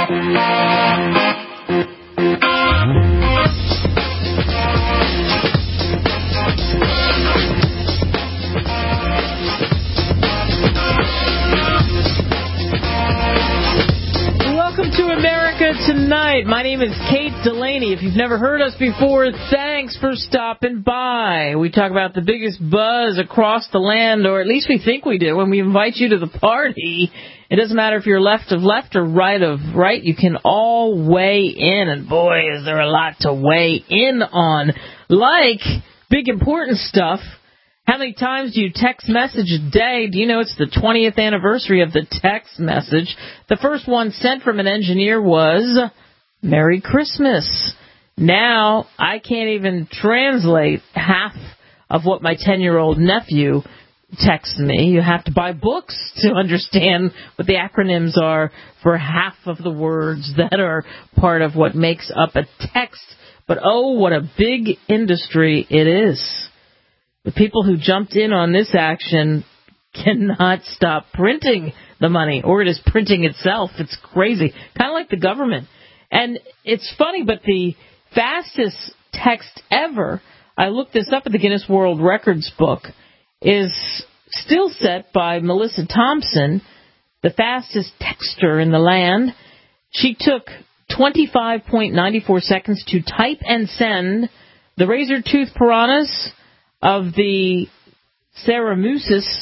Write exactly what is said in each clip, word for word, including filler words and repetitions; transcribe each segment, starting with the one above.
Tonight, my name is Kate Delaney. If you've never heard us before, thanks for stopping by. We talk about the biggest buzz across the land, or at least we think we do, when we invite you to the party. It doesn't matter if you're left of left or right of right. You can all weigh in, and boy, is there a lot to weigh in on. Like big important stuff. How many times do you text message a day? Do you know it's the twentieth anniversary of the text message? The first one sent from an engineer was Merry Christmas. Now, I can't even translate half of what my ten-year-old nephew texts me. You have to buy books to understand what the acronyms are for half of the words that are part of what makes up a text. But oh, what a big industry it is. The people who jumped in on this action cannot stop printing the money, or it is printing itself. It's crazy. Kind of like the government. And it's funny, but the fastest text ever, I looked this up at the Guinness World Records book, is still set by Melissa Thompson, the fastest texter in the land. She took twenty-five point nine four seconds to type and send. The razor-toothed piranhas of the Ceramusis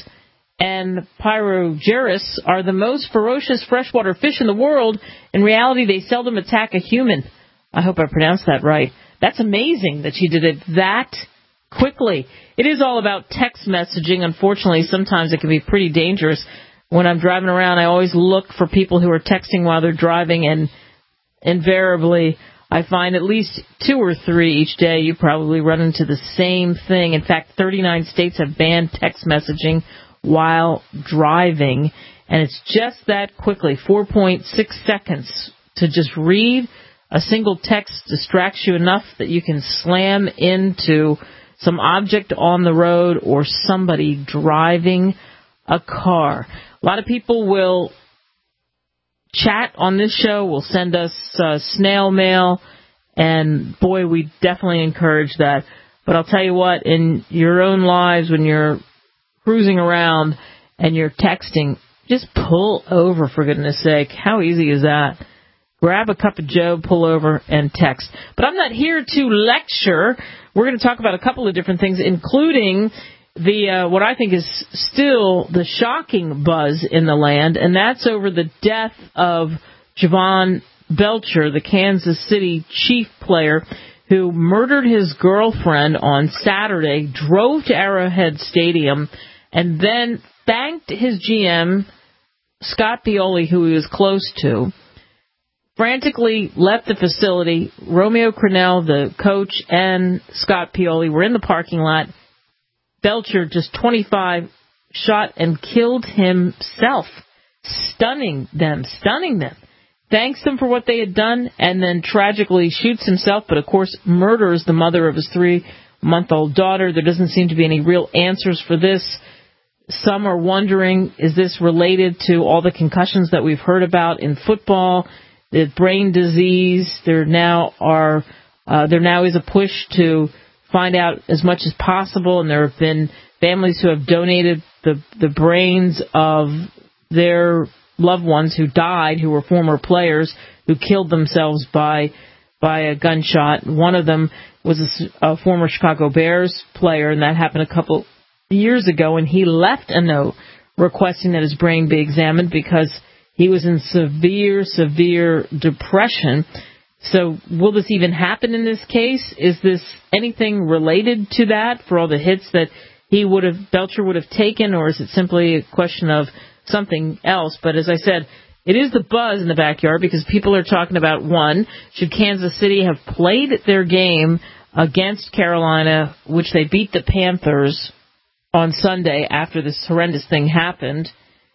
and Pyrogeris are the most ferocious freshwater fish in the world. In reality, they seldom attack a human. I hope I pronounced that right. That's amazing that she did it that quickly. It is all about text messaging. Unfortunately, sometimes it can be pretty dangerous. When I'm driving around, I always look for people who are texting while they're driving, and invariably I find at least two or three each day. You probably run into the same thing. In fact, thirty-nine states have banned text messaging while driving, and it's just that quickly, four point six seconds to just read a single text distracts you enough that you can slam into some object on the road or somebody driving a car. A lot of people will chat on this show, will send us uh, snail mail, and boy, we definitely encourage that. But I'll tell you what, in your own lives, when you're cruising around and you're texting, just pull over, for goodness sake. How easy is that? Grab a cup of joe, pull over, and text. But I'm not here to lecture. We're going to talk about a couple of different things, including the uh, what I think is still the shocking buzz in the land, and that's over the death of Javon Belcher, the Kansas City Chief player, who murdered his girlfriend on Saturday, drove to Arrowhead Stadium, and then thanked his G M, Scott Pioli, who he was close to, frantically left the facility. Romeo Crennel, the coach, and Scott Pioli were in the parking lot. Belcher, just twenty-five, shot and killed himself, stunning them, stunning them. Thanks them for what they had done, and then tragically shoots himself, but of course murders the mother of his three-month-old daughter. There doesn't seem to be any real answers for this. Some are wondering, is this related to all the concussions that we've heard about in football, the brain disease? There now are, uh, there now is a push to find out as much as possible, and there have been families who have donated the the brains of their loved ones who died, who were former players, who killed themselves by by a gunshot. One of them was a, a former Chicago Bears player, and that happened a couple years ago, and he left a note requesting that his brain be examined because he was in severe, severe depression. So will this even happen in this case? Is this anything related to that for all the hits that he would have, Belcher would have taken, or is it simply a question of something else? But as I said, it is the buzz in the backyard because people are talking about, one, should Kansas City have played their game against Carolina, which they beat the Panthers on Sunday after this horrendous thing happened,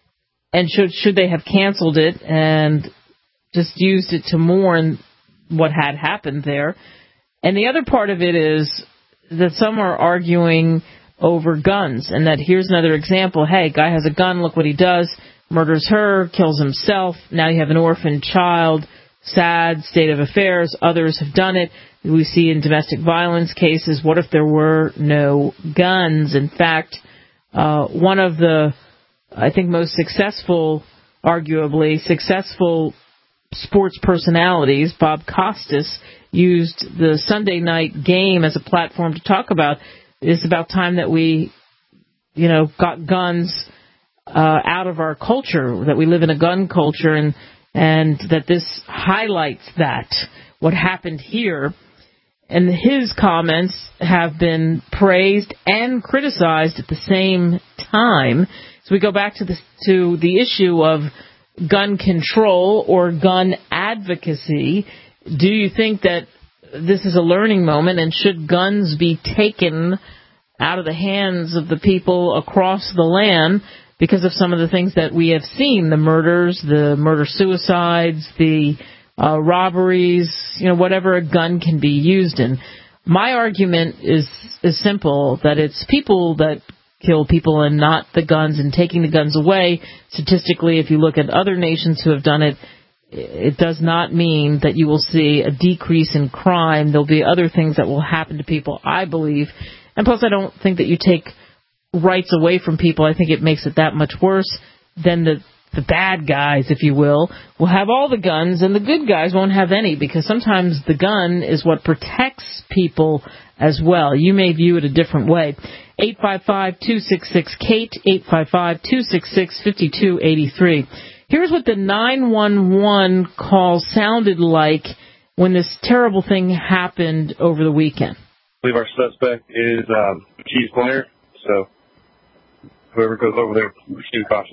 and should should they have canceled it and just used it to mourn what had happened there? And the other part of it is that some are arguing over guns, and that here's another example. Hey, guy has a gun, look what he does, murders her, kills himself. Now you have an orphan child sad state of affairs. Others have done it. We see in domestic violence cases, what if there were no guns? In fact, uh, one of the, I think, most successful, arguably successful sports personalities, Bob Costas, used the Sunday night game as a platform to talk about it's about time that we, you know, got guns uh, out of our culture, that we live in a gun culture, and and that this highlights that, what happened here. And his comments have been praised and criticized at the same time. So we go back to the, to the issue of gun control or gun advocacy. Do you think that this is a learning moment, and should guns be taken out of the hands of the people across the land because of some of the things that we have seen, the murders, the murder-suicides, the uh, robberies, you know, whatever a gun can be used in? My argument is, is simple, that it's people that kill people and not the guns, and taking the guns away. Statistically, if you look at other nations who have done it, it does not mean that you will see a decrease in crime. There'll be other things that will happen to people, I believe. And plus, I don't think that you take rights away from people. I think it makes it that much worse. Then the, the bad guys, if you will, will have all the guns, and the good guys won't have any, because sometimes the gun is what protects people as well. You may view it a different way. eight five five, two six six, Kate, eight five five, two six six, five two eight three. Here's what the nine one one call sounded like when this terrible thing happened over the weekend. I believe our suspect is um, a Chiefs player, so whoever goes over there, proceed caution.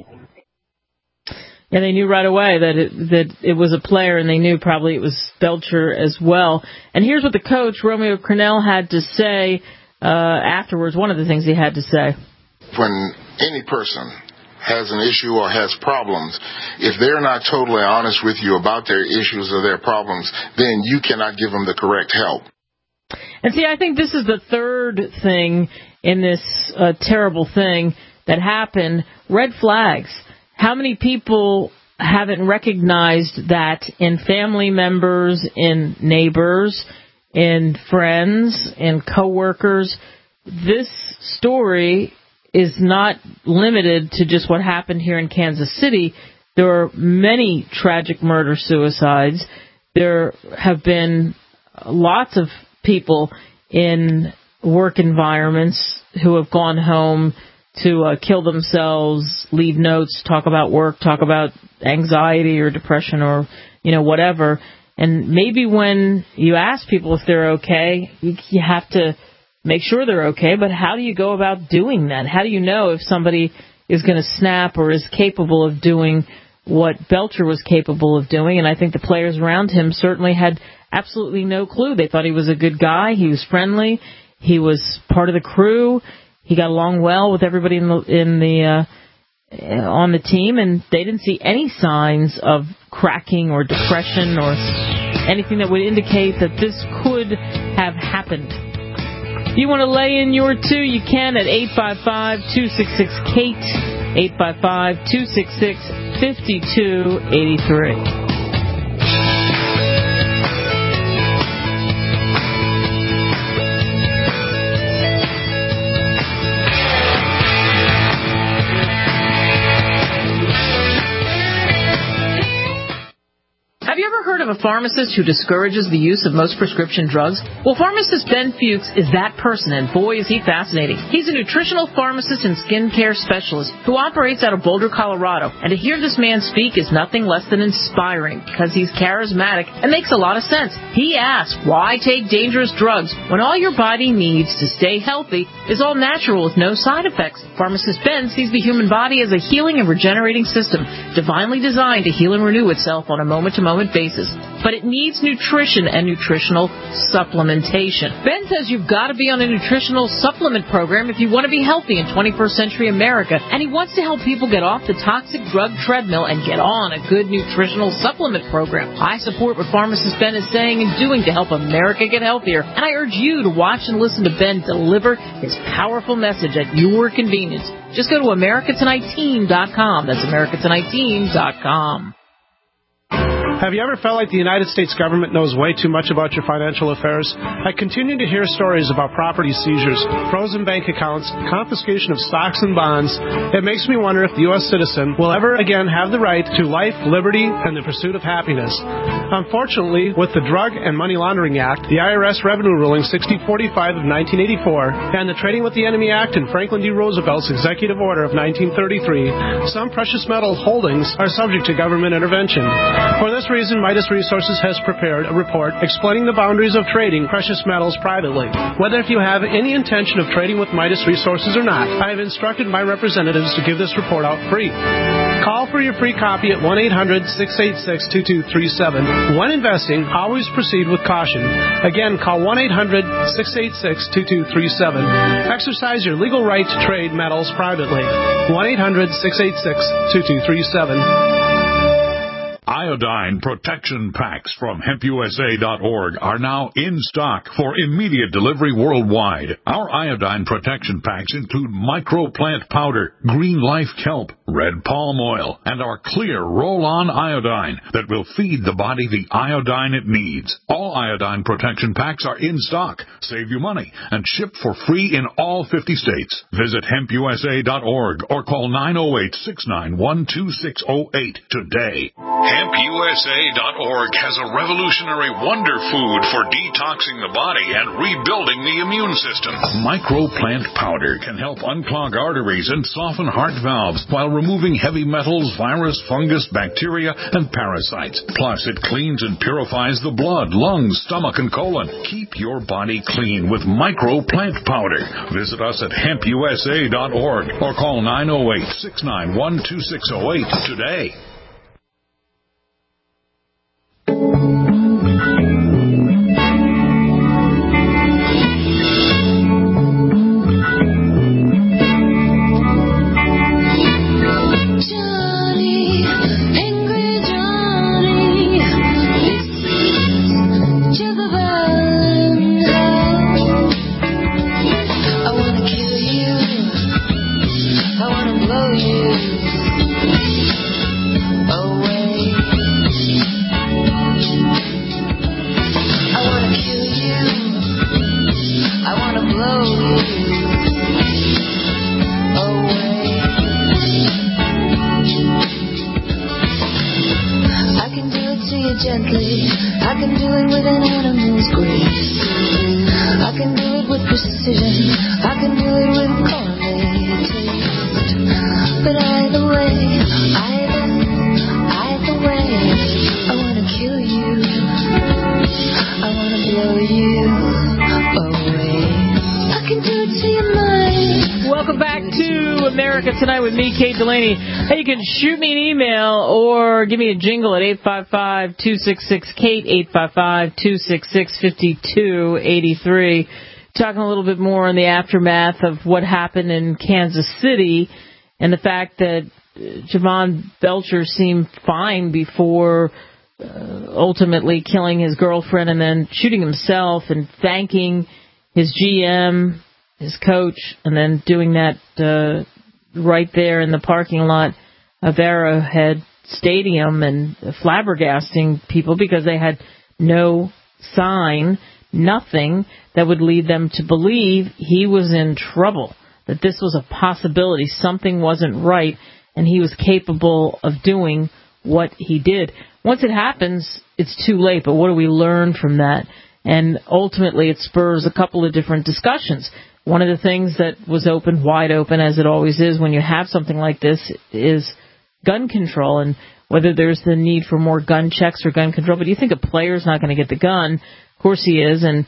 Yeah, they knew right away that it, that it was a player, and they knew probably it was Belcher as well. And here's what the coach, Romeo Crennel, had to say uh, afterwards. One of the things he had to say. When any person has an issue or has problems, if they're not totally honest with you about their issues or their problems, then you cannot give them the correct help. And see, I think this is the third thing in this uh, terrible thing that happened. Red flags. How many people haven't recognized that in family members, in neighbors, in friends, in coworkers? This story is not limited to just what happened here in Kansas City. There are many tragic murder-suicides. There have been lots of people in work environments who have gone home to uh, kill themselves, leave notes, talk about work, talk about anxiety or depression or, you know, whatever. And maybe when you ask people if they're okay, you, you have to make sure they're okay, but how do you go about doing that? How do you know if somebody is going to snap or is capable of doing what Belcher was capable of doing? And I think the players around him certainly had absolutely no clue. They thought he was a good guy. He was friendly. He was part of the crew. He got along well with everybody in the, in the uh, on the team, and they didn't see any signs of cracking or depression or anything that would indicate that this could have happened. If you want to lay in your two, you can at eight five five, two six six, Kate, eight five five, two six six, five two eight three. Have you ever heard of a pharmacist who discourages the use of most prescription drugs? Well, pharmacist Ben Fuchs is that person, and boy, is he fascinating. He's a nutritional pharmacist and skincare specialist who operates out of Boulder, Colorado. And to hear this man speak is nothing less than inspiring, because he's charismatic and makes a lot of sense. He asks, why take dangerous drugs when all your body needs to stay healthy is all natural with no side effects? Pharmacist Ben sees the human body as a healing and regenerating system, divinely designed to heal and renew itself on a moment-to-moment basis. But it needs nutrition and nutritional supplementation. Ben says you've got to be on a nutritional supplement program if you want to be healthy in twenty-first century America, and he wants to help people get off the toxic drug treadmill and get on a good nutritional supplement program. I support what pharmacist Ben is saying and doing to help America get healthier, and I urge you to watch and listen to Ben deliver his powerful message at your convenience. Just go to America Tonight Team dot com. That's America Tonight Team dot com. Have you ever felt like the United States government knows way too much about your financial affairs? I continue to hear stories about property seizures, frozen bank accounts, confiscation of stocks and bonds. It makes me wonder if the U S citizen will ever again have the right to life, liberty, and the pursuit of happiness. Unfortunately, with the Drug and Money Laundering Act, the I R S Revenue Ruling sixty forty-five of nineteen eighty-four, and the Trading with the Enemy Act and Franklin D. Roosevelt's Executive Order of nineteen thirty-three, some precious metal holdings are subject to government intervention. For this reason, Midas Resources has prepared a report explaining the boundaries of trading precious metals privately. Whether if you have any intention of trading with Midas Resources or not, I have instructed my representatives to give this report out free. Call for your free copy at one eight hundred, six eight six, two two three seven. When investing, always proceed with caution. Again, call one eight hundred, six eight six, two two three seven. Exercise your legal right to trade metals privately. one eight hundred, six eight six, two two three seven. Iodine protection packs from hemp U S A dot org are now in stock for immediate delivery worldwide. Our iodine protection packs include microplant powder, green life kelp, red palm oil, and our clear roll-on iodine that will feed the body the iodine it needs. All iodine protection packs are in stock, save you money, and ship for free in all fifty states. Visit hemp U S A dot org or call nine oh eight, six nine one, two six oh eight today. hemp U S A dot org has a revolutionary wonder food for detoxing the body and rebuilding the immune system. Microplant powder can help unclog arteries and soften heart valves while removing heavy metals, virus, fungus, bacteria, and parasites. Plus, it cleans and purifies the blood, lungs, stomach, and colon. Keep your body clean with Microplant powder. Visit us at hemp U S A dot org or call nine oh eight, six nine one, two six oh eight today. Tonight with me, Kate Delaney. Hey, you can shoot me an email or give me a jingle at eight five five, two six six, Kate, eight five five, two six six, five two eight three. Talking a little bit more on the aftermath of what happened in Kansas City and the fact that Javon Belcher seemed fine before uh, ultimately killing his girlfriend and then shooting himself and thanking his G M, his coach, and then doing that uh, right there in the parking lot of Arrowhead Stadium and flabbergasting people because they had no sign, nothing that would lead them to believe he was in trouble, that this was a possibility, something wasn't right, and he was capable of doing what he did. Once it happens, it's too late, but what do we learn from that? And ultimately it spurs a couple of different discussions. One of the things that was open, wide open, as it always is when you have something like this, is gun control and whether there's the need for more gun checks or gun control. But you think a player's not going to get the gun. Of course he is. And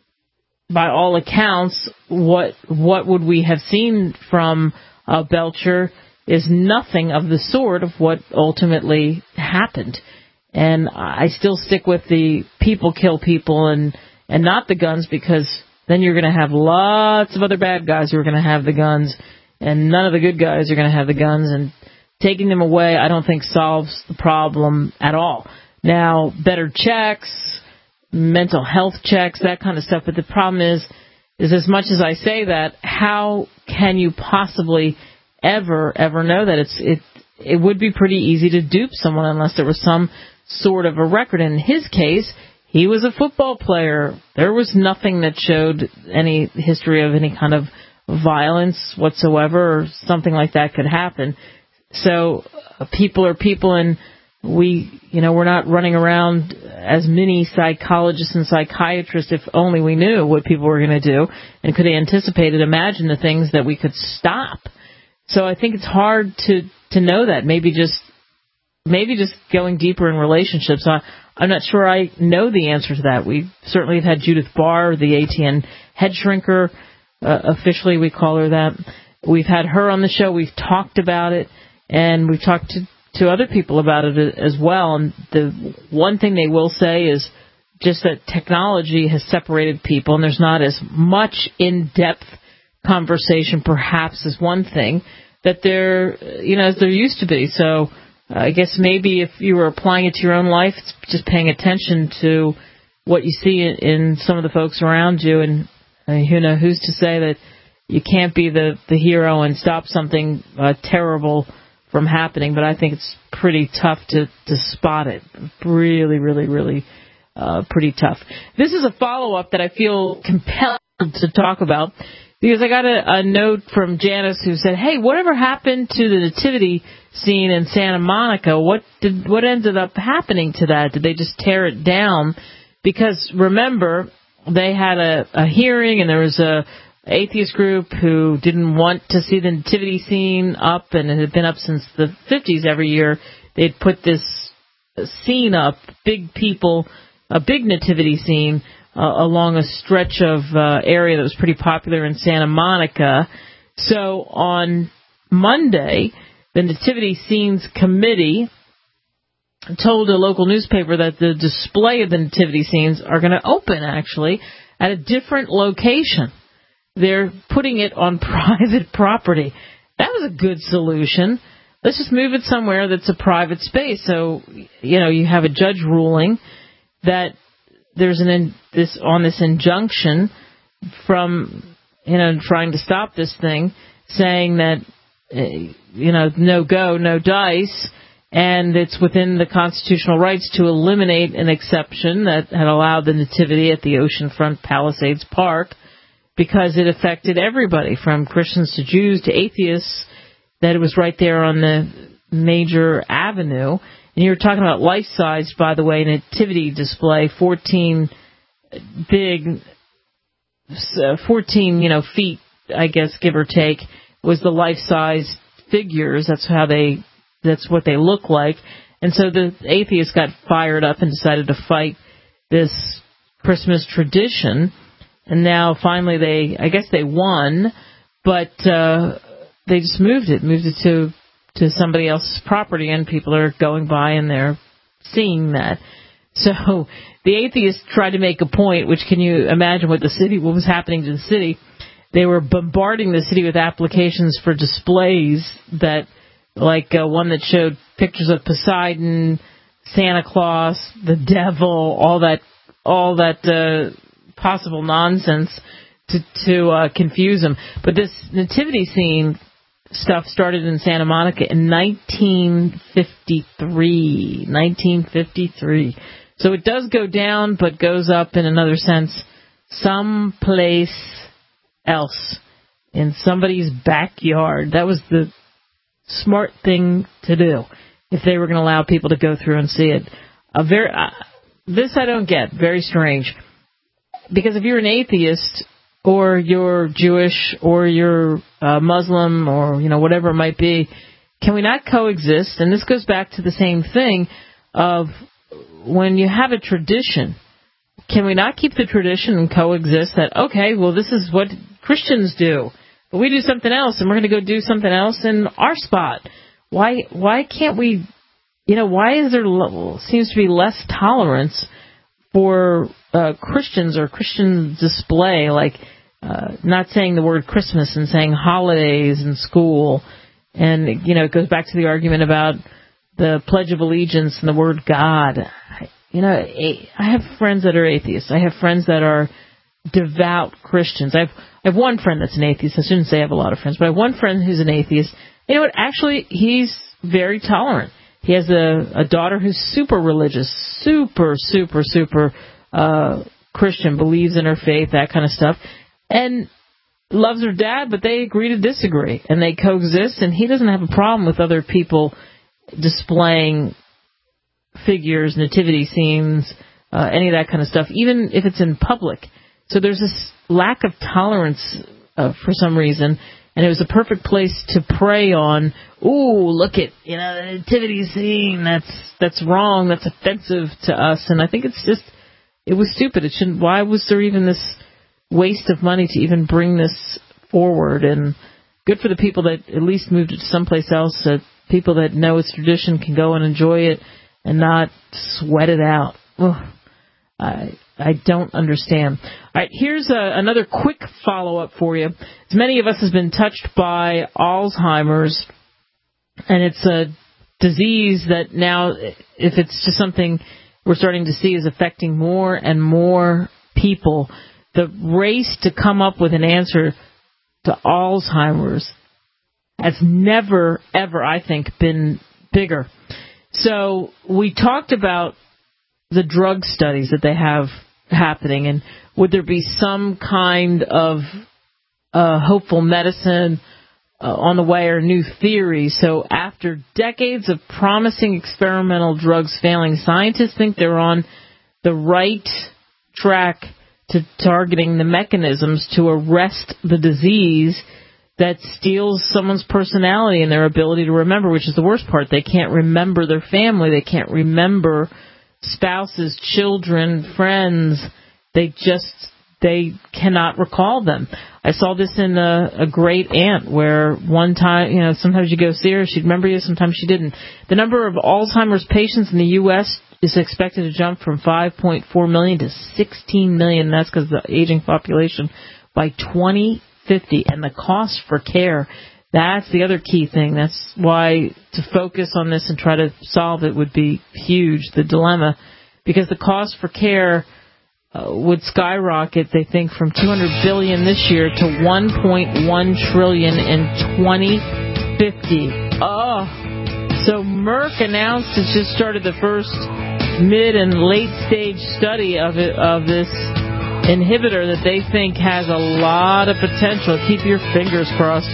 by all accounts, what what would we have seen from uh, Belcher is nothing of the sort of what ultimately happened. And I still stick with the people kill people and, and not the guns because then you're going to have lots of other bad guys who are going to have the guns, and none of the good guys are going to have the guns. And taking them away, I don't think solves the problem at all. Now, better checks, mental health checks, that kind of stuff. But the problem is, is as much as I say that, how can you possibly ever, ever know that? It's it. It would be pretty easy to dupe someone unless there was some sort of a record. In his case, he was a football player. There was nothing that showed any history of any kind of violence whatsoever, or something like that could happen. So uh, people are people, and we, you know, we're not running around as many psychologists and psychiatrists. If only we knew what people were going to do and could anticipate and imagine the things that we could stop. So I think it's hard to, to know that. Maybe just maybe just going deeper in relationships. I, I'm not sure I know the answer to that. We certainly have had Judith Barr, the A T N head shrinker. Uh, officially, we call her that. We've had her on the show. We've talked about it, and we've talked to, to other people about it as well. And the one thing they will say is just that technology has separated people, and there's not as much in-depth conversation, perhaps, is one thing that there, you know, as there used to be. So uh, I guess maybe if you were applying it to your own life, it's just paying attention to what you see in, in some of the folks around you, and uh, you know, who's to say that you can't be the, the hero and stop something uh, terrible from happening. But I think it's pretty tough to, to spot it. Really, really, really uh, pretty tough. This is a follow-up that I feel compelled to talk about, because I got a, a note from Janice who said, hey, whatever happened to the nativity scene in Santa Monica? What did what ended up happening to that? Did they just tear it down? Because remember, they had a, a hearing, and there was a atheist group who didn't want to see the nativity scene up, and it had been up since the fifties every year. They'd put this scene up, big people, a big nativity scene, uh, along a stretch of uh, area that was pretty popular in Santa Monica. So on Monday, the Nativity Scenes Committee told a local newspaper that the display of the nativity scenes are going to open, actually, at a different location. They're putting it on private property. That was a good solution. Let's just move it somewhere that's a private space. So, you know, you have a judge ruling that there's an in, this on this injunction from, you know, trying to stop this thing, saying that, uh, you know, no go, no dice, and it's within the constitutional rights to eliminate an exception that had allowed the nativity at the Oceanfront Palisades Park, because it affected everybody, from Christians to Jews to atheists, that it was right there on the major avenue. And you were talking about life-size, by the way, nativity display, fourteen big, uh, fourteen, you know, feet, I guess, give or take, was the life-size figures. That's how they, that's what they look like. And so the atheists got fired up and decided to fight this Christmas tradition. And now finally they, I guess they won, but uh, they just moved it, moved it to, to somebody else's property, and people are going by and they're seeing that. So the atheists tried to make a point, which, can you imagine what the city, what was happening to the city? They were bombarding the city with applications for displays that, like uh, one that showed pictures of Poseidon, Santa Claus, the devil, all that, all that uh, possible nonsense to to uh, confuse them. But this nativity scene stuff started in Santa Monica in nineteen fifty-three. nineteen fifty-three. So it does go down, but goes up in another sense someplace else, in somebody's backyard. That was the smart thing to do if they were going to allow people to go through and see it. A very uh, this I don't get. Very strange. Because if you're an atheist, or you're Jewish, or you're uh, Muslim, or, you know, whatever it might be, can we not coexist? And this goes back to the same thing of when you have a tradition, can we not keep the tradition and coexist? That, okay, well, this is what Christians do, but we do something else, and we're going to go do something else in our spot. Why why can't we, you know, why is there seems to be less tolerance for uh, Christians or Christian display, like uh, not saying the word Christmas and saying holidays in school? And, you know, it goes back to the argument about the Pledge of Allegiance and the word God. You know, I have friends that are atheists. I have friends that are devout Christians. I have, I have one friend that's an atheist. I shouldn't say I have a lot of friends, but I have one friend who's an atheist. You know what? Actually, he's very tolerant. He has a, a daughter who's super religious, super, super, super uh, Christian, believes in her faith, that kind of stuff, and loves her dad, but they agree to disagree, and they coexist, and he doesn't have a problem with other people displaying figures, nativity scenes, uh, any of that kind of stuff, even if it's in public. So there's this lack of tolerance uh, for some reason, and it was a perfect place to prey on, ooh, look at, you know, the nativity scene, that's that's wrong, that's offensive to us, and I think it's just, it was stupid. It shouldn't, why was there even this waste of money to even bring this forward? And good for the people that at least moved it to someplace else, that people that know it's tradition can go and enjoy it and not sweat it out. Ugh. I I don't understand. All right, here's a, another quick follow-up for you. As many of us have been touched by Alzheimer's, and it's a disease that now, if it's just something we're starting to see, is affecting more and more people. The race to come up with an answer to Alzheimer's has never, ever, I think, been bigger. So we talked about the drug studies that they have happening, and would there be some kind of uh, hopeful medicine uh, on the way, or new theories? So after decades of promising experimental drugs failing, scientists think they're on the right track to targeting the mechanisms to arrest the disease that steals someone's personality and their ability to remember, which is the worst part. They can't remember their family. They can't remember spouses, children, friends. They just, they cannot recall them. I saw this in a, a Great Aunt, where one time, you know, sometimes you go see her, she'd remember you, sometimes she didn't. The number of Alzheimer's patients in the U S is expected to jump from five point four million to sixteen million. That's because of the aging population by twenty fifty. And the cost for care, that's the other key thing. That's why to focus on this and try to solve it would be huge, the dilemma, because the cost for care uh, would skyrocket, they think, from two hundred billion dollars this year to one point one trillion dollars in twenty fifty. Oh, so Merck announced it's just started the first mid and late stage study of it, of this inhibitor that they think has a lot of potential. Keep your fingers crossed.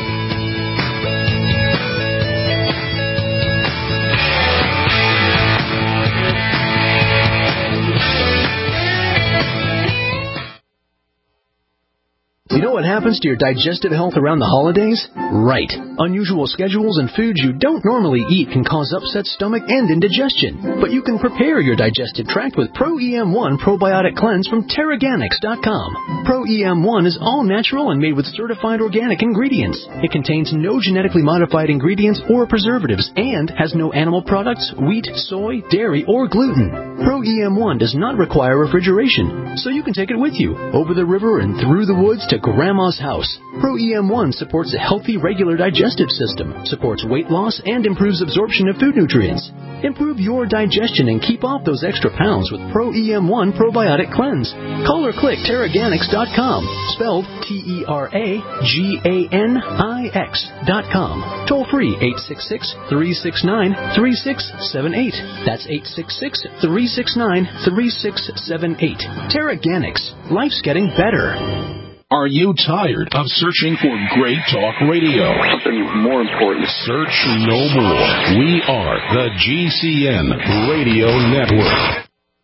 You know what happens to your digestive health around the holidays? Right. Unusual schedules and foods you don't normally eat can cause upset stomach and indigestion. But you can prepare your digestive tract with Pro E M one Probiotic Cleanse from Teraganix dot com. Pro E M one is all natural and made with certified organic ingredients. It contains no genetically modified ingredients or preservatives and has no animal products, wheat, soy, dairy, or gluten. Pro E M one does not require refrigeration, so you can take it with you over the river and through the woods to Grandma's house. Pro E M one supports a healthy, regular digestive system, supports weight loss, and improves absorption of food nutrients. Improve your digestion and keep off those extra pounds with Pro E M one Probiotic Cleanse. Call or click Teraganix dot com, spelled T E R A G A N I X dot com. Toll free eight six six, three six nine, three six seven eight. That's eight six six, three six nine, three six seven eight. Teraganix. Life's getting better. Are you tired of searching for great talk radio? Something more important. Search no more. We are the G C N Radio Network.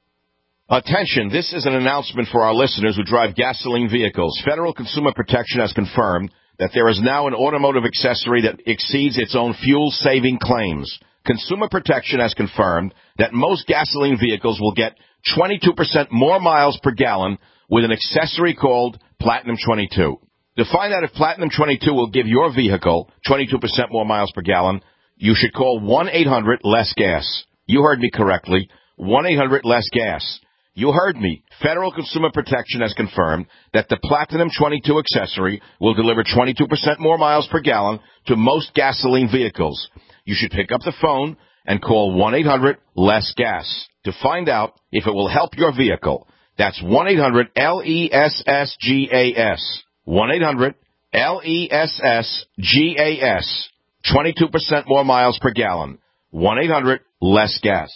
Attention, this is an announcement for our listeners who drive gasoline vehicles. Federal Consumer Protection has confirmed that there is now an automotive accessory that exceeds its own fuel-saving claims. Consumer Protection has confirmed that most gasoline vehicles will get twenty-two percent more miles per gallon with an accessory called Platinum twenty-two. To find out if Platinum twenty-two will give your vehicle twenty-two percent more miles per gallon, you should call one eight hundred less gas. You heard me correctly, one eight hundred less gas. You heard me. Federal Consumer Protection has confirmed that the Platinum twenty-two accessory will deliver twenty-two percent more miles per gallon to most gasoline vehicles. You should pick up the phone and call one eight hundred less gas to find out if it will help your vehicle. That's one eight hundred L E S S G A S. one eight hundred L E S S G A S. twenty-two percent more miles per gallon. one eight hundred less gas.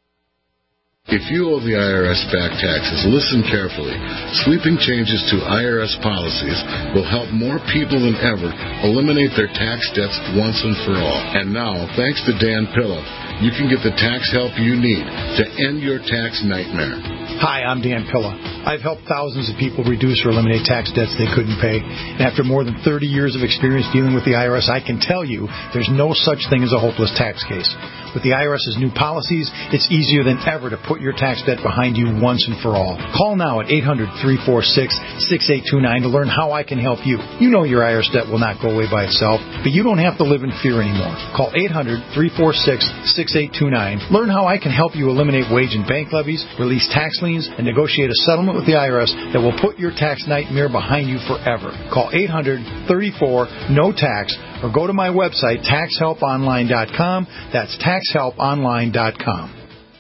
If you owe the I R S back taxes, listen carefully. Sweeping changes to I R S policies will help more people than ever eliminate their tax debts once and for all. And now, thanks to Dan Pilla, you can get the tax help you need to end your tax nightmare. Hi, I'm Dan Pilla. I've helped thousands of people reduce or eliminate tax debts they couldn't pay. And after more than thirty years of experience dealing with the I R S, I can tell you there's no such thing as a hopeless tax case. With the I R S's new policies, it's easier than ever to put your tax debt behind you once and for all. Call now at eight hundred, three four six, six eight two nine to learn how I can help you. You know your I R S debt will not go away by itself, but you don't have to live in fear anymore. Call eight hundred, three four six, six eight two nine. Learn how I can help you eliminate wage and bank levies, release tax liens, and negotiate a settlement with the I R S that will put your tax nightmare behind you forever. Call eight hundred, thirty-four, no tax or go to my website, tax help online dot com. That's tax help online dot com.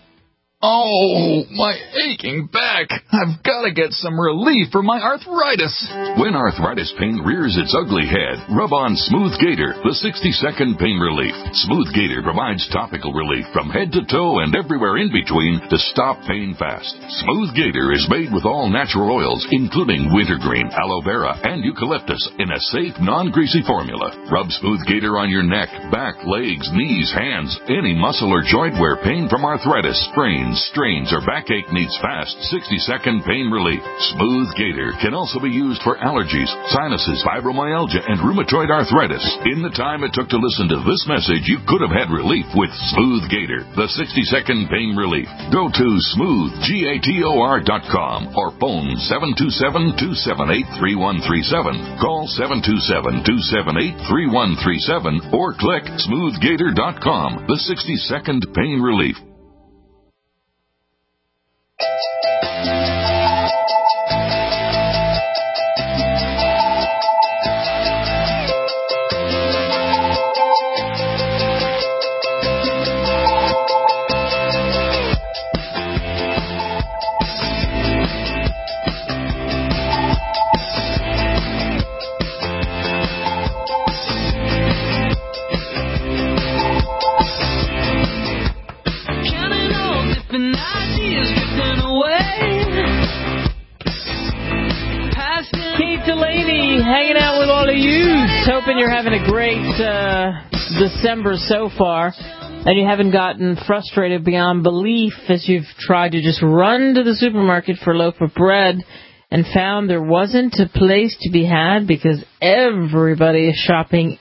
Oh, my aching back. I've got to get some relief for my arthritis. When arthritis pain rears its ugly head, rub on Smooth Gator, the sixty-second pain relief. Smooth Gator provides topical relief from head to toe and everywhere in between to stop pain fast. Smooth Gator is made with all natural oils, including wintergreen, aloe vera, and eucalyptus in a safe, non-greasy formula. Rub Smooth Gator on your neck, back, legs, knees, hands, any muscle or joint where pain from arthritis, sprains, strains, or backache needs fast sixty-second pain relief. Smooth Gator can also be used for allergies, sinuses, fibromyalgia, and rheumatoid arthritis. In the time it took to listen to this message, you could have had relief with Smooth Gator, the sixty-second pain relief. Go to smooth gator dot com or phone seven two seven, two seven eight, three one three seven. Call seven two seven, two seven eight, three one three seven or click smooth gator dot com, the sixty-second pain relief. Hoping you're having a great uh, December so far, and you haven't gotten frustrated beyond belief as you've tried to just run to the supermarket for a loaf of bread and found there wasn't a place to be had because everybody is shopping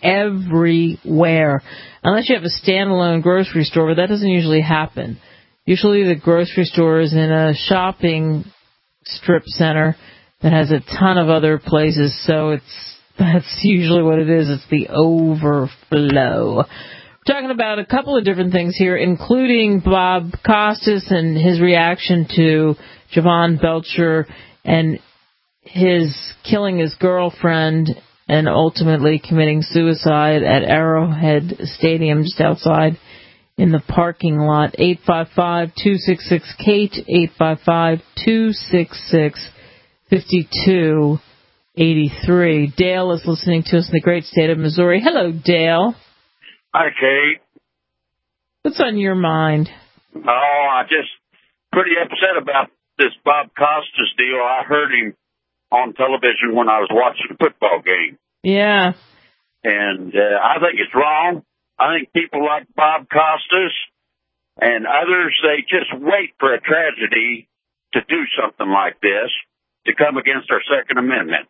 everywhere. Unless you have a standalone grocery store, but that doesn't usually happen. Usually the grocery store is in a shopping strip center that has a ton of other places, so it's That's usually what it is. It's the overflow. We're talking about a couple of different things here, including Bob Costas and his reaction to Javon Belcher and his killing his girlfriend and ultimately committing suicide at Arrowhead Stadium just outside in the parking lot. eight five five, two six six, Kate, eight five five, two six six, five two eighty-three. Dale is listening to us in the great state of Missouri. Hello, Dale. Hi, Kate. What's on your mind? Oh, I just pretty upset about this Bob Costas deal. I heard him on television when I was watching a football game. Yeah. And uh, I think it's wrong. I think people like Bob Costas and others, they just wait for a tragedy to do something like this, to come against our Second Amendment.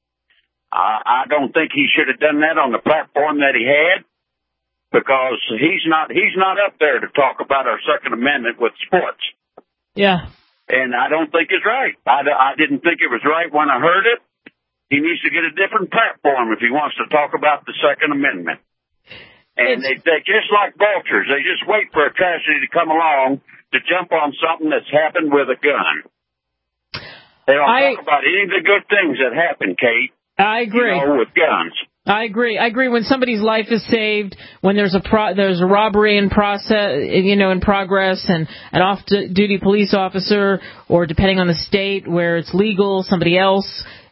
I don't think he should have done that on the platform that he had, because he's not he's not up there to talk about our Second Amendment with sports. Yeah. And I don't think it's right. I, I didn't think it was right when I heard it. He needs to get a different platform if he wants to talk about the Second Amendment. And they, they just like vultures. They just wait for a tragedy to come along to jump on something that's happened with a gun. They don't I, talk about any of the good things that happen, Kate. I agree. You know, with guns. I agree. I agree. When somebody's life is saved, when there's a pro- there's a robbery in process, you know, in progress, and an off-duty police officer, or depending on the state where it's legal, somebody else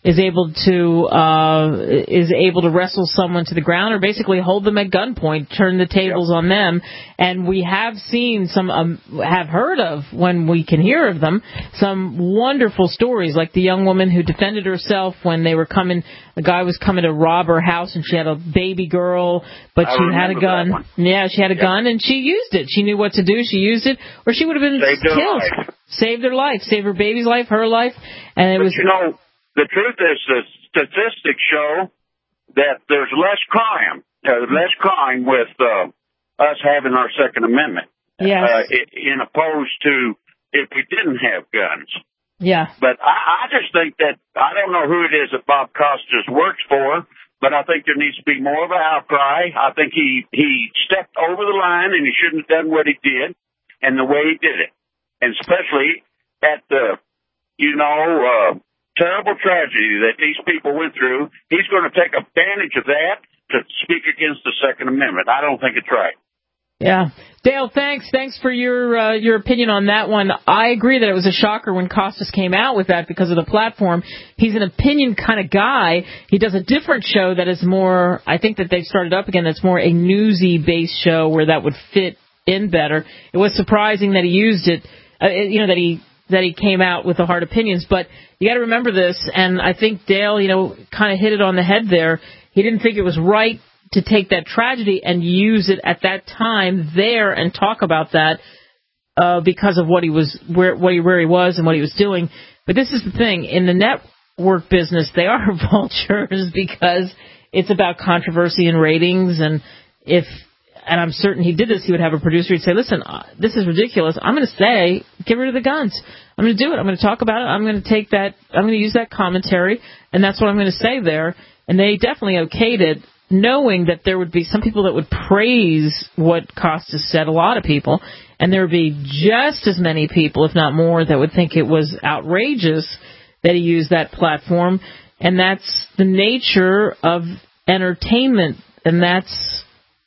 is able to uh, is able to wrestle someone to the ground or basically hold them at gunpoint, turn the tables yep. on them. And we have seen some, um, have heard of, when we can hear of them, some wonderful stories, like the young woman who defended herself when they were coming, the guy was coming to rob her house and she had a baby girl, but I she had a gun. Yeah, she had a yep. gun and she used it. She knew what to do. She used it, or she would have been saved killed. Her life. Saved her life, saved her baby's life, her life, and it but was. You know, the truth is, the statistics show that there's less crime, uh, less crime with uh, us having our Second Amendment, yes. uh, in opposed to if we didn't have guns. Yeah. But I, I just think that I don't know who it is that Bob Costas works for, but I think there needs to be more of an outcry. I think he he stepped over the line and he shouldn't have done what he did, and the way he did it, and especially at the, you know. Uh, terrible tragedy that these people went through, he's going to take advantage of that to speak against the Second Amendment. I don't think it's right. Yeah. Dale, thanks. Thanks for your uh, your opinion on that one. I agree that it was a shocker when Costas came out with that because of the platform. He's an opinion kind of guy. He does a different show that is more, I think that they've started up again, that's more a newsy-based show where that would fit in better. It was surprising that he used it, uh, you know, that he that he came out with the hard opinions, but you got to remember this, and I think Dale, you know, kind of hit it on the head there. He didn't think it was right to take that tragedy and use it at that time there and talk about that uh, because of what he was, where, where he, where he was and what he was doing. But this is the thing, in the network business, they are vultures because it's about controversy and ratings, and if. And I'm certain he did this, he would have a producer who'd say, listen, uh, this is ridiculous. I'm going to say, get rid of the guns. I'm going to do it. I'm going to talk about it. I'm going to take that. I'm going to use that commentary, and that's what I'm going to say there. And they definitely okayed it, knowing that there would be some people that would praise what Costas said, a lot of people, and there would be just as many people, if not more, that would think it was outrageous that he used that platform. And that's the nature of entertainment, and that's...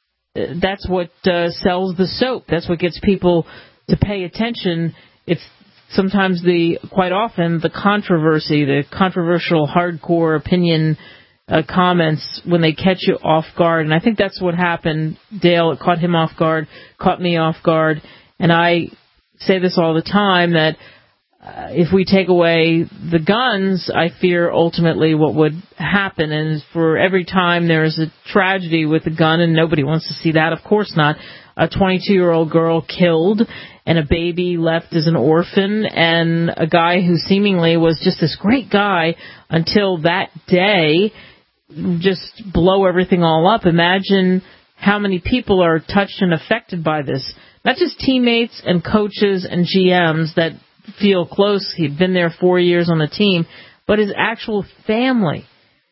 That's what uh, sells the soap. That's what gets people to pay attention. It's sometimes the, quite often, the controversy, the controversial, hardcore opinion uh, comments when they catch you off guard. And I think that's what happened. Dale, it caught him off guard, caught me off guard. And I say this all the time, that uh, if we take away the guns, I fear ultimately what would happen. And for every time there's a tragedy with a gun, and nobody wants to see that, of course not, a twenty-two-year-old girl killed and a baby left as an orphan, and a guy who seemingly was just this great guy until that day, just blow everything all up. Imagine how many people are touched and affected by this. Not just teammates and coaches and G Ms that feel close. He'd been there four years on the team, but his actual family,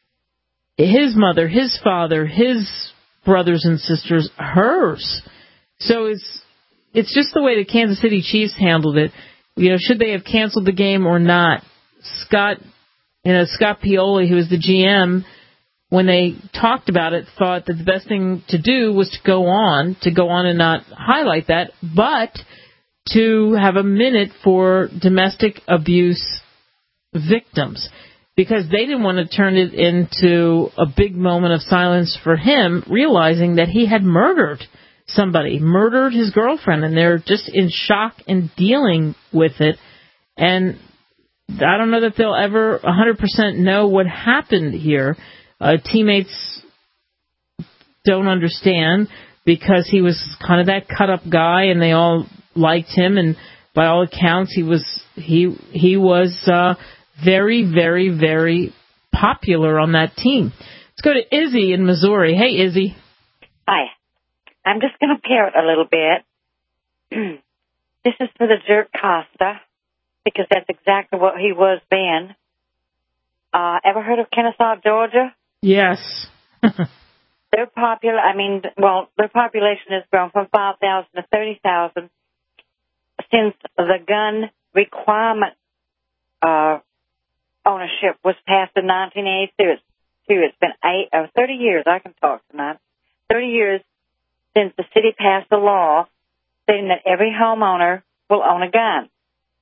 his mother, his father, his brothers and sisters, hers. So it's it's just the way the Kansas City Chiefs handled it. You know, should they have canceled the game or not? Scott, you know, Scott Pioli, who was the G M, when they talked about it, thought that the best thing to do was to go on, to go on and not highlight that, but to have a minute for domestic abuse victims, because they didn't want to turn it into a big moment of silence for him, realizing that he had murdered somebody, murdered his girlfriend, and they're just in shock and dealing with it. And I don't know that they'll ever one hundred percent know what happened here. Uh, teammates don't understand because he was kind of that cut-up guy, and they all liked him, and by all accounts, he was he he was uh, very, very, very popular on that team. Let's go to Izzy in Missouri. Hey, Izzy. Hi. I'm just going to parrot a little bit. This is for the jerk Costa, because that's exactly what he was then. Uh, ever heard of Kennesaw, Georgia? Yes. They're popular. I mean, well, their population has grown from five thousand to thirty thousand since the gun requirement uh, ownership was passed in nineteen eighty-two. It's been eight or thirty years. I can talk tonight. thirty years since the city passed a law stating that every homeowner will own a gun.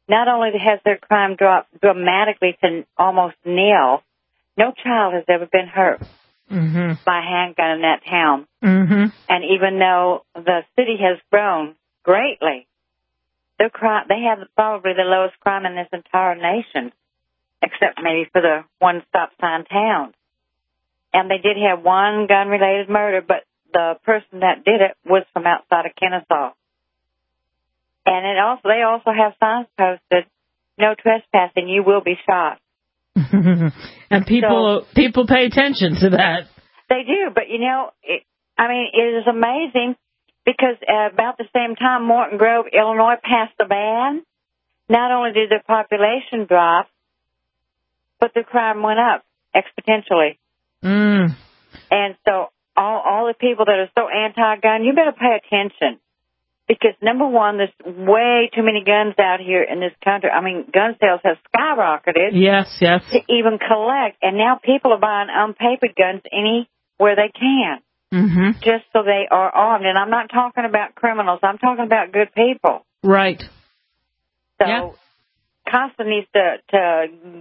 not only has their crime dropped dramatically to almost nil, no child has ever been hurt mm-hmm. by a handgun in that town. Mm-hmm. And even though the city has grown greatly, their crime, they have probably the lowest crime in this entire nation, except maybe for the one stop sign town. And they did have one gun-related murder, but the person that did it was from outside of Kennesaw. And it also, they also have signs posted, no trespassing, you will be shot. And people so, people pay attention to that. They do, but you know, it, I mean, it is amazing because uh, about the same time Morton Grove, Illinois passed the ban, not only did the population drop, but the crime went up exponentially. Mm. And so all, all the people that are so anti-gun, you better pay attention. Because, number one, there's way too many guns out here in this country. I mean, gun sales have skyrocketed. Yes, yes. To even collect. And now people are buying unpapered guns anywhere they can. Mm-hmm. Just so they are armed. And I'm not talking about criminals. I'm talking about good people. Right. So, yeah. Costa needs to, to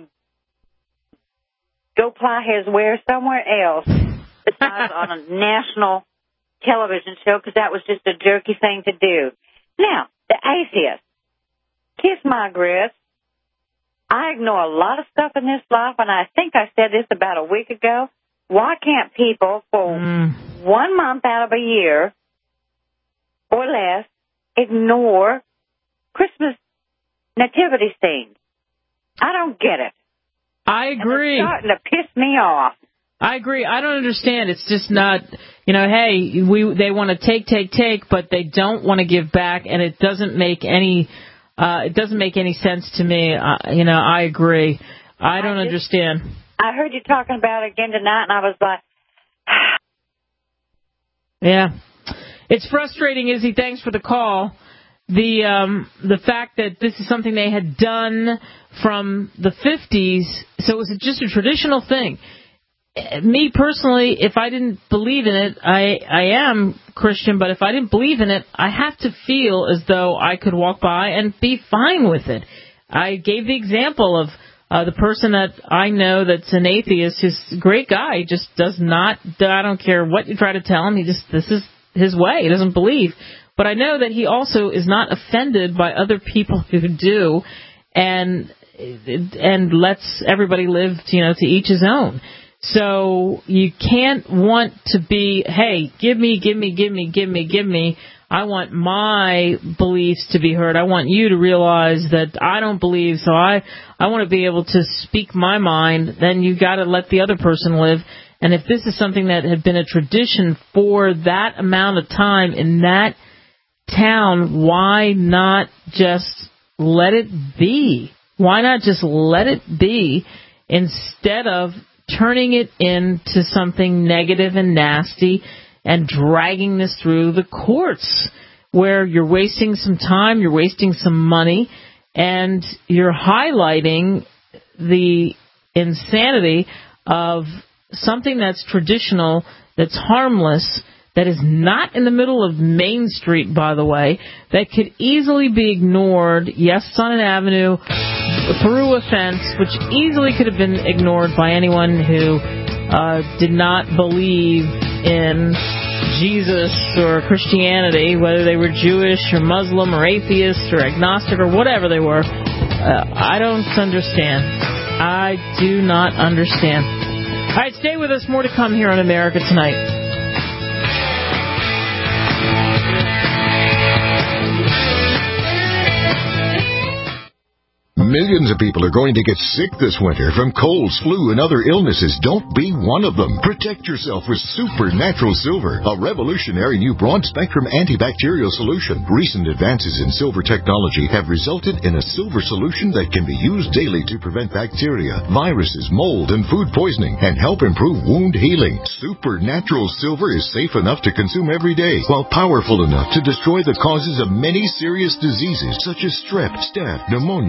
go ply his wares somewhere else besides on a national television show, because that was just a jerky thing to do. Now, the atheist. Kiss my grits. I ignore a lot of stuff in this life, and I think I said this about a week ago. Why can't people, for mm. one month out of a year or less, ignore Christmas nativity scenes? I don't get it. I agree. And it's starting to piss me off. I agree. I don't understand. It's just not, you know, hey, we they want to take, take, take, but they don't want to give back, and it doesn't make any, uh, it doesn't make any sense to me. Uh, you know, I agree. I don't I just, understand. I heard you talking about it again tonight, and I was like, yeah, it's frustrating, Izzy. Thanks for the call. The um, the fact that this is something they had done from the fifties, so it was just a traditional thing. Me personally, if I didn't believe in it, I, I am Christian, but if I didn't believe in it, I have to feel as though I could walk by and be fine with it. I gave the example of uh, the person that I know that's an atheist, who's a great guy, he just does not, I don't care what you try to tell him, he just, this is his way, he doesn't believe. But I know that he also is not offended by other people who do, and and lets everybody live, you know, to each his own. So you can't want to be, hey, give me, give me, give me, give me, give me. I want my beliefs to be heard. I want you to realize that I don't believe, so I, I want to be able to speak my mind. Then you got to let the other person live. And if this is something that had been a tradition for that amount of time in that town, why not just let it be? Why not just let it be instead of turning it into something negative and nasty and dragging this through the courts, where you're wasting some time, you're wasting some money, and you're highlighting the insanity of something that's traditional, that's harmless, that is not in the middle of Main Street, by the way, that could easily be ignored. Yes, it's on an avenue, through a fence, which easily could have been ignored by anyone who uh, did not believe in Jesus or Christianity, whether they were Jewish or Muslim or atheist or agnostic or whatever they were. Uh, I don't understand. I do not understand. All right, stay with us. More to come here on America Tonight. Millions of people are going to get sick this winter from colds, flu, and other illnesses. Don't be one of them. Protect yourself with Supernatural Silver, a revolutionary new broad-spectrum antibacterial solution. Recent advances in silver technology have resulted in a silver solution that can be used daily to prevent bacteria, viruses, mold, and food poisoning, and help improve wound healing. Supernatural Silver is safe enough to consume every day, while powerful enough to destroy the causes of many serious diseases such as strep, staph, pneumonia, cold,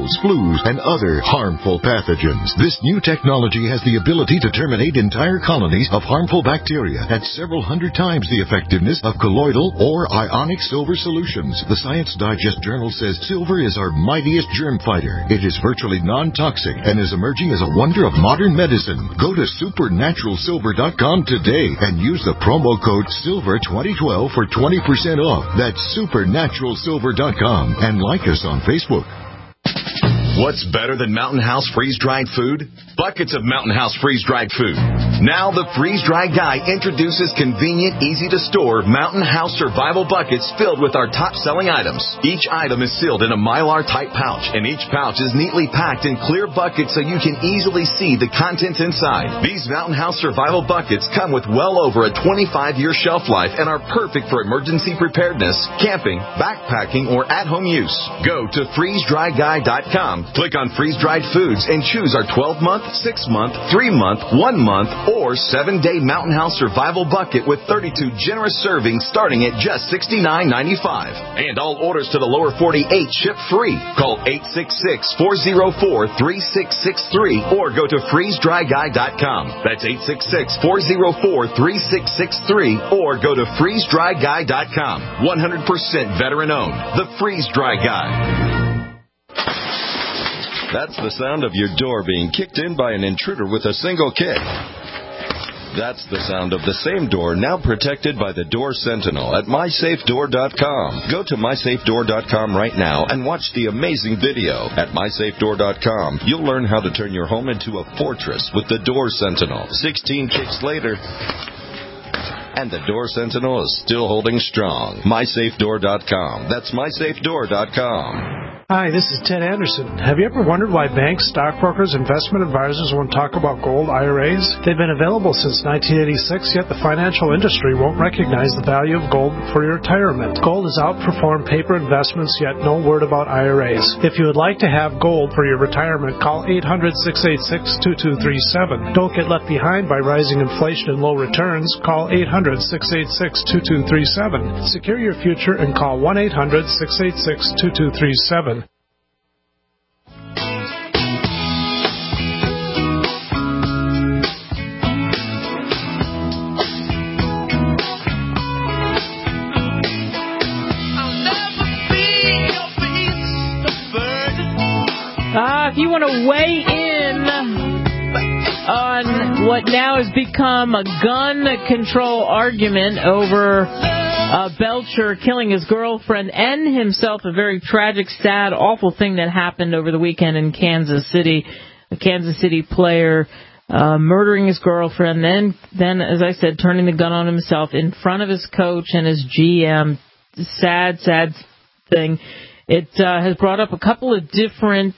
colds, flus, and other harmful pathogens. This new technology has the ability to terminate entire colonies of harmful bacteria at several hundred times the effectiveness of colloidal or ionic silver solutions. The Science Digest Journal says silver is our mightiest germ fighter. It is virtually non-toxic and is emerging as a wonder of modern medicine. Go to supernatural silver dot com today and use the promo code silver twenty twelve for twenty percent off. That's supernatural silver dot com and like us on Facebook. What's better than Mountain House freeze-dried food? Buckets of Mountain House freeze-dried food. Now the Freeze-Dry Guy introduces convenient, easy-to-store Mountain House survival buckets filled with our top-selling items. Each item is sealed in a Mylar-type pouch, and each pouch is neatly packed in clear buckets so you can easily see the contents inside. These Mountain House survival buckets come with well over a twenty-five year shelf life and are perfect for emergency preparedness, camping, backpacking, or at-home use. Go to freeze dry guy dot com. Click on freeze-dried foods and choose our twelve-month, six-month, three-month, one-month, or seven-day Mountain House Survival Bucket with thirty-two generous servings starting at just sixty-nine ninety-five. And all orders to the lower forty-eight ship free. Call eight six six, four oh four, three six six three or go to freeze dry guy dot com. That's eight six six, four oh four, three six six three or go to freeze dry guy dot com. one hundred percent veteran-owned. The Freeze-Dry Guy. That's the sound of your door being kicked in by an intruder with a single kick. That's the sound of the same door now protected by the Door Sentinel at my safe door dot com. Go to my safe door dot com right now and watch the amazing video. At my safe door dot com, you'll learn how to turn your home into a fortress with the Door Sentinel. sixteen kicks later, and the Door Sentinel is still holding strong. my safe door dot com. That's my safe door dot com. Hi, this is Ted Anderson. Have you ever wondered why banks, stockbrokers, investment advisors won't talk about gold I R As? They've been available since nineteen eighty-six, yet the financial industry won't recognize the value of gold for your retirement. Gold has outperformed paper investments, yet no word about I R As. If you would like to have gold for your retirement, call eight hundred, six eight six, two two three seven. Don't get left behind by rising inflation and low returns. Call eight hundred, six eight six, two two three seven. Secure your future and call one eight hundred, six eight six, two two three seven. Ah, if you want to weigh in on what now has become a gun control argument over uh, Belcher killing his girlfriend and himself, a very tragic, sad, awful thing that happened over the weekend in Kansas City. A Kansas City player uh, murdering his girlfriend, then, then, as I said, turning the gun on himself in front of his coach and his G M. Sad, sad thing. It uh, has brought up a couple of different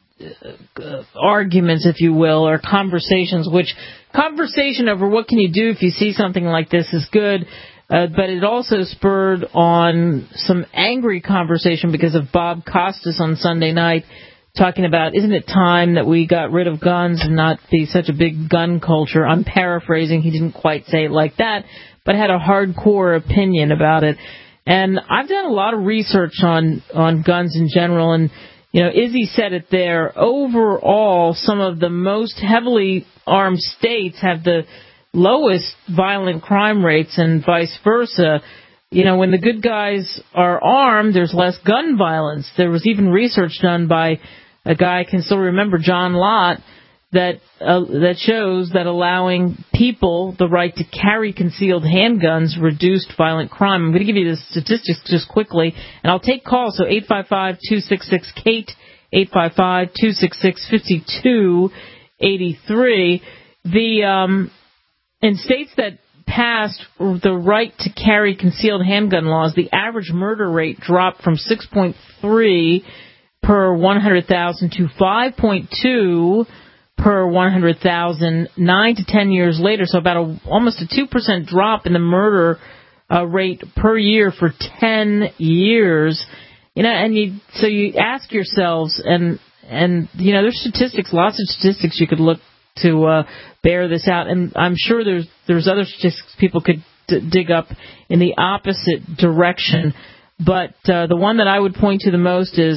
Uh, arguments, if you will, or conversations, which conversation over what can you do if you see something like this is good, uh, but it also spurred on some angry conversation because of Bob Costas on Sunday night talking about, isn't it time that we got rid of guns and not be such a big gun culture? I'm paraphrasing, he didn't quite say it like that, but had a hardcore opinion about it. And I've done a lot of research on, on guns in general, and you know, Izzy said it there. Overall, some of the most heavily armed states have the lowest violent crime rates and vice versa. You know, when the good guys are armed, there's less gun violence. There was even research done by a guy, I can still remember, John Lott, that uh, that shows that allowing people the right to carry concealed handguns reduced violent crime. I'm going to give you the statistics just quickly, and I'll take calls. So eight five five, two six six, Kate, eight five five, two six six, five two eight three. The um, in states that passed the right to carry concealed handgun laws, the average murder rate dropped from six point three per one hundred thousand to five point two per one hundred thousand, nine to ten years later, so about a, almost a two percent drop in the murder uh, rate per year for ten years. You know, and you so you ask yourselves, and and you know, there's statistics, lots of statistics you could look to uh, bear this out, and I'm sure there's there's other statistics people could d- dig up in the opposite direction. But uh, the one that I would point to the most is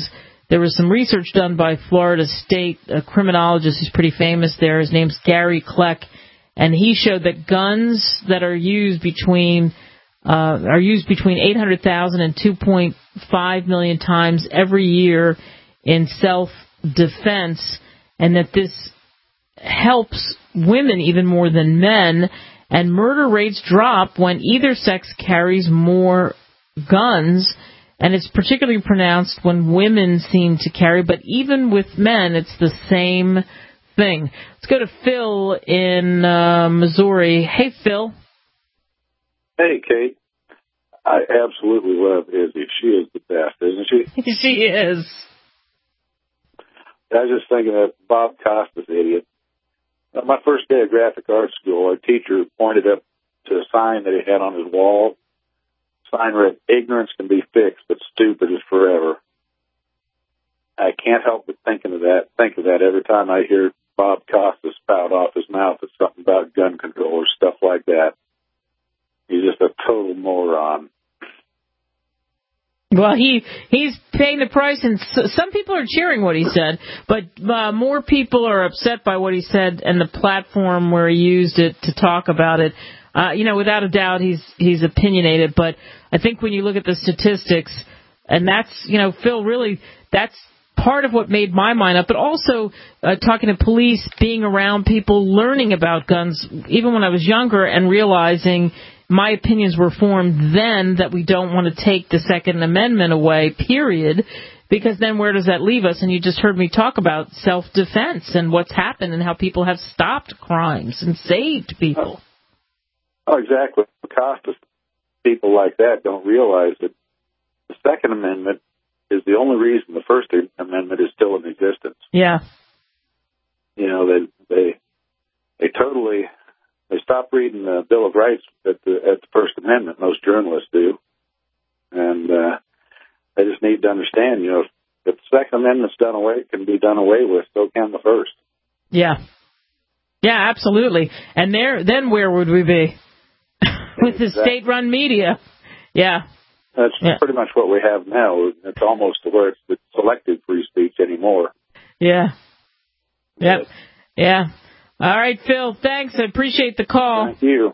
there was some research done by Florida State, a criminologist who's pretty famous there. His name's Gary Kleck, and he showed that guns that are used between uh, are used between eight hundred thousand and two point five million times every year in self-defense, and that this helps women even more than men, and murder rates drop when either sex carries more guns, and it's particularly pronounced when women seem to carry, but even with men, it's the same thing. Let's go to Phil in uh, Missouri. Hey, Phil. Hey, Kate. I absolutely love Izzy. She is the best, isn't she? She is. I was just thinking of Bob Costas, idiot. On my first day of graphic arts school, our teacher pointed up to a sign that he had on his wall. The sign read, "Ignorance can be fixed, but stupid is forever." I can't help but thinking of that, think of that every time I hear Bob Costas spout off his mouth at something about gun control or stuff like that. He's just a total moron. Well, he he's paying the price, and some people are cheering what he said, but uh, more people are upset by what he said and the platform where he used it to talk about it. Uh, you know, without a doubt, he's he's opinionated, but I think when you look at the statistics, and that's, you know, Phil, really, that's part of what made my mind up, but also uh, talking to police, being around people, learning about guns, even when I was younger, and realizing my opinions were formed then that we don't want to take the Second Amendment away, period, because then where does that leave us? And you just heard me talk about self-defense and what's happened and how people have stopped crimes and saved people. Oh, exactly. Costas, people like that don't realize that the Second Amendment is the only reason the First Amendment is still in existence. Yeah. You know, they they they totally they stop reading the Bill of Rights at the at the First Amendment. Most journalists do, and uh, they just need to understand. You know, if, if the Second Amendment's done away, can be done away with. So can the First. Yeah. Yeah, absolutely. And there, then where would we be? With the exactly. state-run media. Yeah. That's yeah. pretty much what we have now. It's almost to where it's selective free speech anymore. Yeah. Yep. Yeah. All right, Phil, thanks. I appreciate the call. Thank you.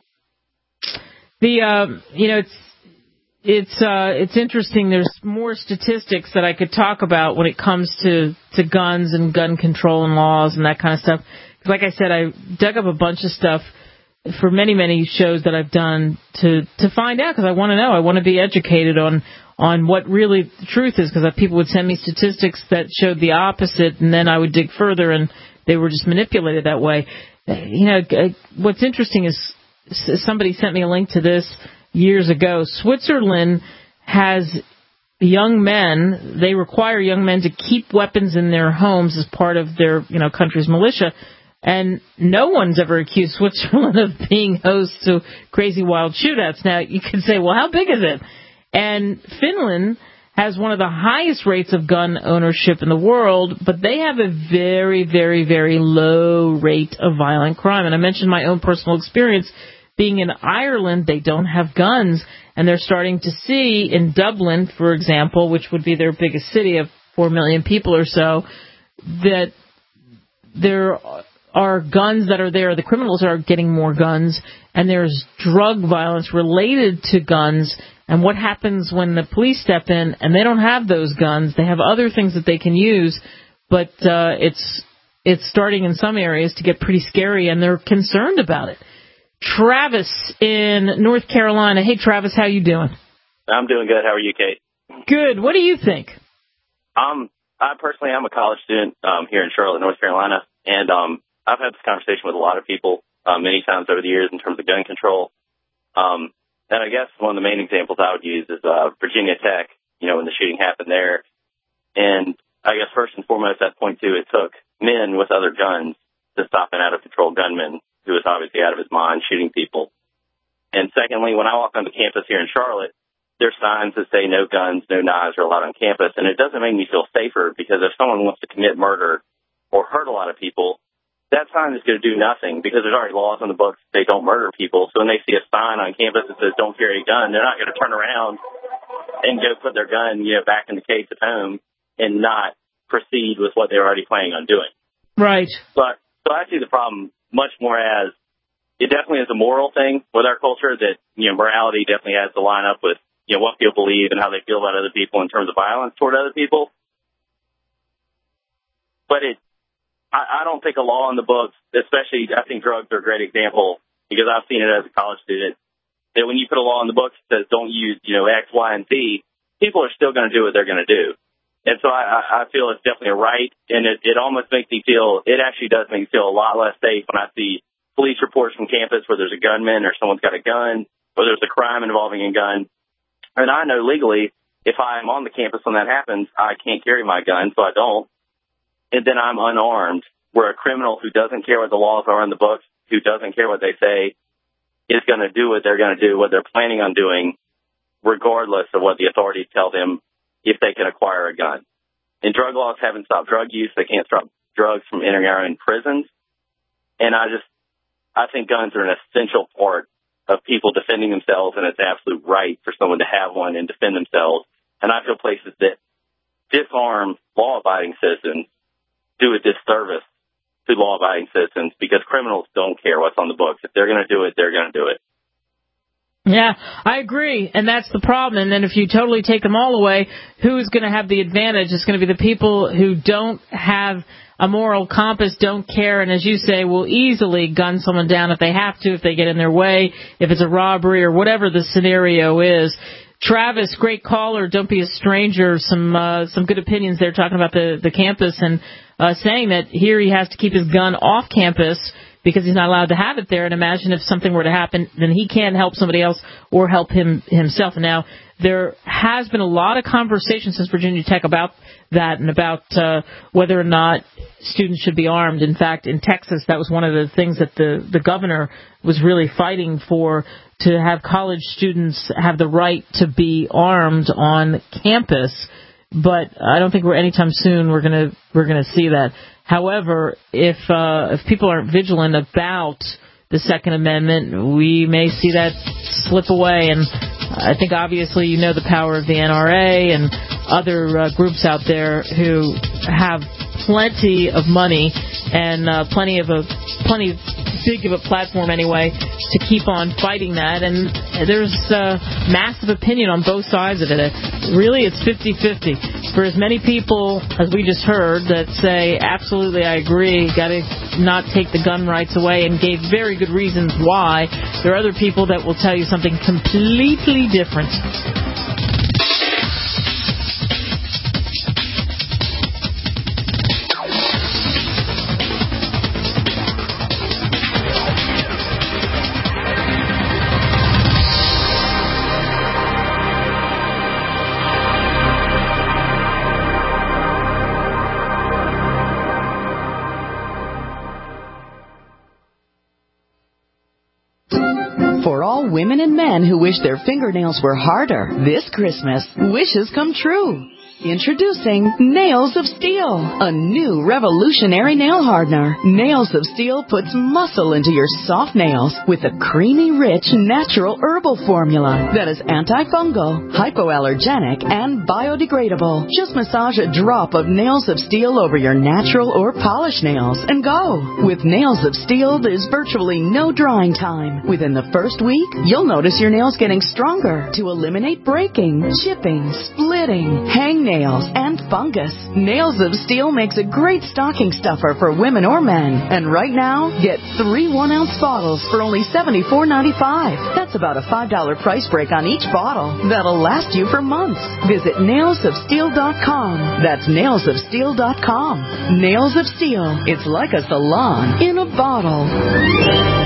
The, uh, you know, it's, it's, uh, it's interesting. There's more statistics that I could talk about when it comes to, to guns and gun control and laws and that kind of stuff. Like I said, I dug up a bunch of stuff for many, many shows that I've done to, to find out, because I want to know. I want to be educated on, on what really the truth is, because people would send me statistics that showed the opposite, and then I would dig further, and they were just manipulated that way. You know, what's interesting is somebody sent me a link to this years ago. Switzerland has young men, they require young men to keep weapons in their homes as part of their, you know, country's militia. And no one's ever accused Switzerland of being host to crazy wild shootouts. Now, you could say, well, how big is it? And Finland has one of the highest rates of gun ownership in the world, but they have a very, very, very low rate of violent crime. And I mentioned my own personal experience being in Ireland. They don't have guns, and they're starting to see in Dublin, for example, which would be their biggest city of four million people or so, that there are guns that are there. The criminals are getting more guns, and there's drug violence related to guns. And what happens when the police step in and they don't have those guns? They have other things that they can use, but uh, it's it's starting in some areas to get pretty scary, and they're concerned about it. Travis in North Carolina. Hey, Travis, how you doing? I'm doing good. How are you, Kate? Good. What do you think? Um, I personally am a college student um, here in Charlotte, North Carolina, and um, I've had this conversation with a lot of people uh, many times over the years in terms of gun control. Um, and I guess one of the main examples I would use is uh, Virginia Tech, you know, when the shooting happened there. And I guess first and foremost, at point two, it took men with other guns to stop an out-of-control gunman who was obviously out of his mind shooting people. And secondly, when I walk onto campus here in Charlotte, there's signs that say no guns, no knives are allowed on campus. And it doesn't make me feel safer, because if someone wants to commit murder or hurt a lot of people, that sign is going to do nothing, because there's already laws on the books that they don't murder people. So when they see a sign on campus that says don't carry a gun, they're not going to turn around and go put their gun, you know, back in the case at home and not proceed with what they're already planning on doing. Right. But so I see the problem much more as it definitely is a moral thing with our culture that, you know, morality definitely has to line up with, you know, what people believe and how they feel about other people in terms of violence toward other people. But it, I, I don't think a law in the books, especially I think drugs are a great example because I've seen it as a college student, that when you put a law in the books that says don't use, you know, X, Y, and Z, people are still going to do what they're going to do. And so I, I feel it's definitely a right, and it, it almost makes me feel, it actually does make me feel a lot less safe when I see police reports from campus where there's a gunman or someone's got a gun, or there's a crime involving a gun. And I know legally, if I'm on the campus when that happens, I can't carry my gun, so I don't. And then I'm unarmed, where a criminal who doesn't care what the laws are in the books, who doesn't care what they say, is going to do what they're going to do, what they're planning on doing, regardless of what the authorities tell them if they can acquire a gun. And drug laws haven't stopped drug use. They can't stop drugs from entering our own prisons. And I just, I think guns are an essential part of people defending themselves, and it's absolute right for someone to have one and defend themselves. And I feel places that disarm law-abiding citizens do a disservice to law-abiding citizens because criminals don't care what's on the books. If they're going to do it, they're going to do it. Yeah, I agree, and that's the problem. And then if you totally take them all away, who's going to have the advantage? It's going to be the people who don't have a moral compass, don't care, and as you say, will easily gun someone down if they have to, if they get in their way, if it's a robbery or whatever the scenario is. Travis, great caller. Don't be a stranger. Some uh, some good opinions there talking about the, the campus and uh, saying that here he has to keep his gun off campus because he's not allowed to have it there. And imagine if something were to happen, then he can't help somebody else or help him himself. Now, there has been a lot of conversation since Virginia Tech about that and about uh, whether or not students should be armed. In fact, in Texas, that was one of the things that the, the governor was really fighting for, to have college students have the right to be armed on campus. But I don't think we're anytime soon we're going to we're going to see that. However, if uh, if people aren't vigilant about the Second Amendment, we may see that slip away. And I think obviously you know the power of the N R A and other uh, groups out there who have plenty of money and uh, plenty of a plenty big of a platform anyway to keep on fighting that. And there's uh, massive opinion on both sides of it. Really, it's fifty-fifty. For as many people as we just heard that say, absolutely, I agree, got to not take the gun rights away, and gave very good reasons why, there are other people that will tell you something completely different. For all women and men who wish their fingernails were harder, this Christmas, wishes come true. Introducing Nails of Steel, a new revolutionary nail hardener. Nails of Steel puts muscle into your soft nails with a creamy, rich, natural herbal formula that is antifungal, hypoallergenic, and biodegradable. Just massage a drop of Nails of Steel over your natural or polished nails and go. With Nails of Steel, there's virtually no drying time. Within the first week, you'll notice your nails getting stronger to eliminate breaking, chipping, splitting, hangnails, and fungus. Nails of Steel makes a great stocking stuffer for women or men. And right now, get three one-ounce bottles for only seventy-four ninety-five. That's about a five dollar price break on each bottle. That'll last you for months. Visit nails of steel dot com. That's nails of steel dot com. Nails of Steel. It's like a salon in a bottle.